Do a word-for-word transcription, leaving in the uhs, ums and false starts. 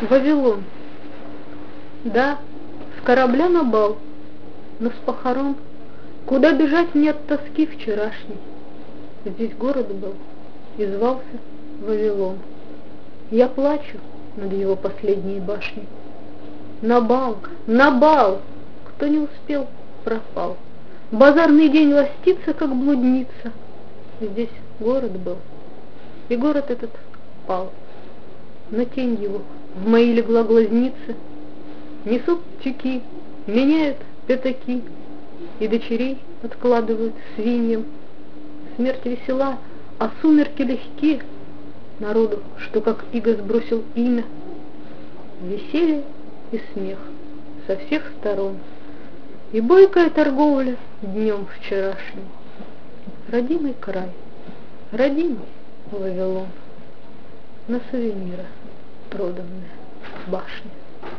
Вавилон. Да, с корабля на бал, но с похорон, куда бежать мне от тоски вчерашней. Здесь город был и звался Вавилон. Я плачу над его последней башней. На бал, на бал! Кто не успел, пропал. Базарный день ластится, как блудница. Здесь город был, и город этот пал. Но тень его в мои легла глазницы. Несут тюки, меняют пятаки, и дочерей откладывают свиньям. Смерть весела, а сумерки легки народу, что как иго сбросил имя. Веселье и смех со всех сторон, и бойкая торговля днем вчерашним. Родимый край, родимый Вавилон, на сувениры проданные башни.